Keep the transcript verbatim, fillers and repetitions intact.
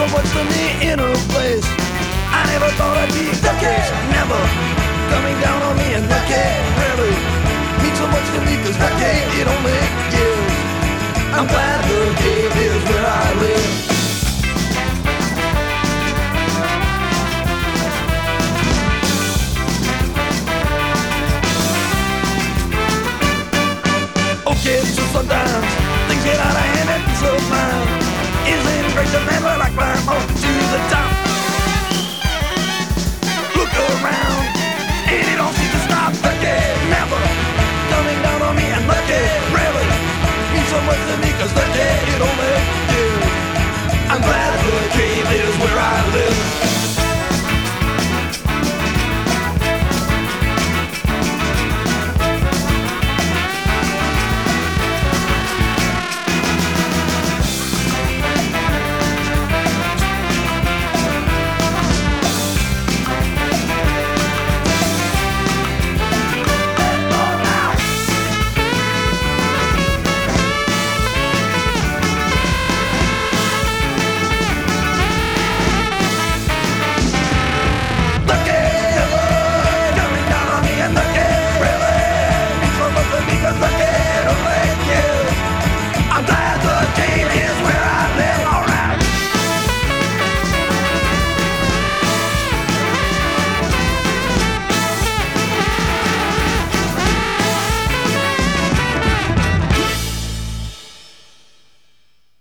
so much to me in a place. I never thought I'd be lucky, never coming down on me and lucky really means so much to me, cause lucky it only gives. I'm glad the game is where I live.